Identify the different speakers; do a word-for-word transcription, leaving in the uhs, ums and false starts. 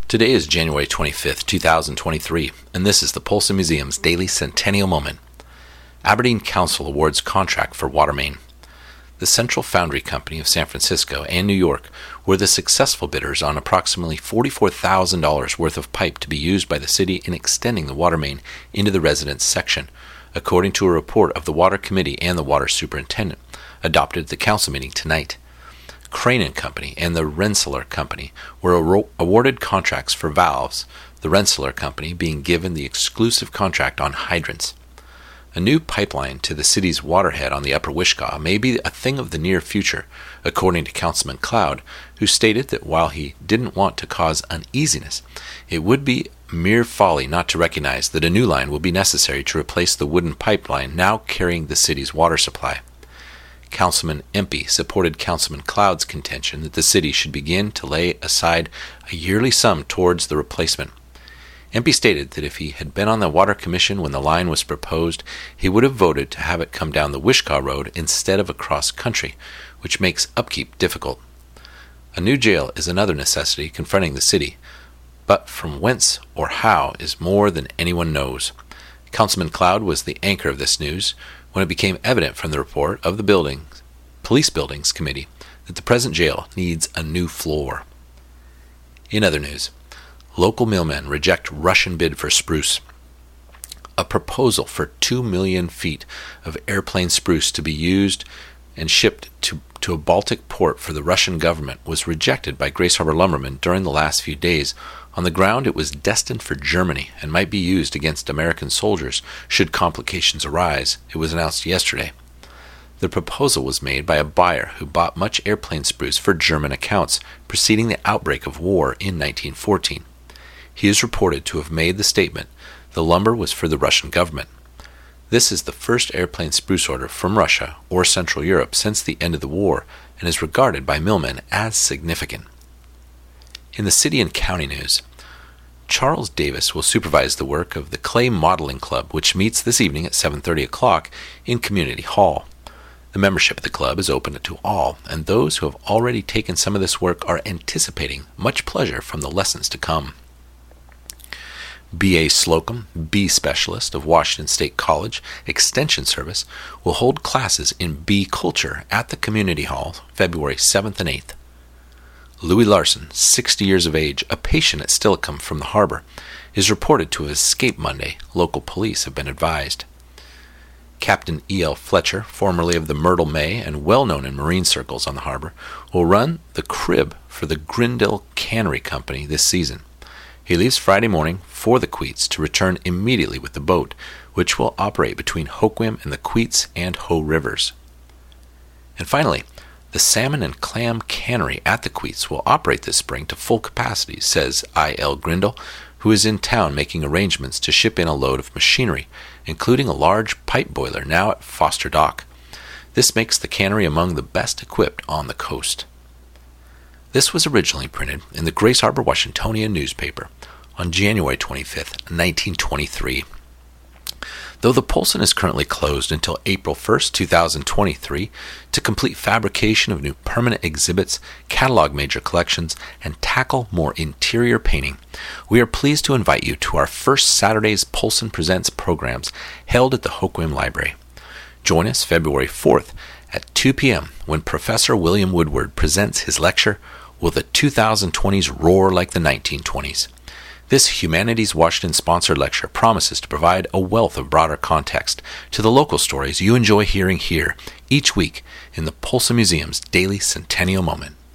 Speaker 1: Today is January twenty-fifth, two thousand twenty-three, and this is the Polson Museum's Daily Centennial Moment. Aberdeen Council awards contract for water main. The Central Foundry Company of San Francisco and New York were the successful bidders on approximately forty-four thousand dollars worth of pipe to be used by the city in extending the water main into the residence section, according to a report of the Water Committee and the Water Superintendent, adopted at the council meeting tonight. Crane and Company and the Rensselaer Company were aro- awarded contracts for valves, the Rensselaer Company being given the exclusive contract on hydrants. A new pipeline to the city's waterhead on the Upper Wishkah may be a thing of the near future, according to Councilman Cloud, who stated that while he didn't want to cause uneasiness, it would be mere folly not to recognize that a new line will be necessary to replace the wooden pipeline now carrying the city's water supply. Councilman Empey supported Councilman Cloud's contention that the city should begin to lay aside a yearly sum towards the replacement. Empey stated that if he had been on the Water Commission when the line was proposed, he would have voted to have it come down the Wishkah Road instead of across country, which makes upkeep difficult. A new jail is another necessity confronting the city, but from whence or how is more than anyone knows. Councilman Cloud was the anchor of this news when it became evident from the report of the buildings, Police Buildings Committee that the present jail needs a new floor. In other news, local millmen reject Russian bid for spruce. A proposal for two million feet of airplane spruce to be used and shipped to, to a Baltic port for the Russian government was rejected by Grace Harbor lumbermen during the last few days on the ground it was destined for Germany and might be used against American soldiers should complications arise, it was announced yesterday. The proposal was made by a buyer who bought much airplane spruce for German accounts preceding the outbreak of war in nineteen fourteen. He is reported to have made the statement the lumber was for the Russian government. This is the first airplane spruce order from Russia or Central Europe since the end of the war and is regarded by millmen as significant. In the city and county news, Charles Davis will supervise the work of the Clay Modeling Club, which meets this evening at seven thirty o'clock in Community Hall. The membership of the club is open to all, and those who have already taken some of this work are anticipating much pleasure from the lessons to come. B A Slocum, bee specialist of Washington State College Extension Service, will hold classes in bee culture at the Community Hall February seventh and eighth. Louis Larson, sixty years of age, a patient at Stillicum from the harbor, is reported to have escaped Monday. Local police have been advised. Captain E L Fletcher, formerly of the Myrtle May and well-known in marine circles on the harbor, will run the crib for the Grindle Cannery Company this season. He leaves Friday morning for the Queets to return immediately with the boat, which will operate between Hoquiam and the Queets and Hoh Rivers. And finally, the Salmon and Clam Cannery at the Queets will operate this spring to full capacity, says I L Grindle, who is in town making arrangements to ship in a load of machinery, including a large pipe boiler now at Foster Dock. This makes the cannery among the best equipped on the coast. This was originally printed in the Grace Harbor Washingtonian newspaper on January twenty-fifth, nineteen twenty-three. Though the Polson is currently closed until April first, two thousand twenty-three, to complete fabrication of new permanent exhibits, catalog major collections, and tackle more interior painting, we are pleased to invite you to our first Saturday's Polson Presents programs held at the Hoquiam Library. Join us February fourth at two p.m. when Professor William Woodward presents his lecture, Will the twenty twenties Roar Like the nineteen twenties? This Humanities Washington sponsored lecture promises to provide a wealth of broader context to the local stories you enjoy hearing here each week in the Polson Museum's Daily Centennial Moment.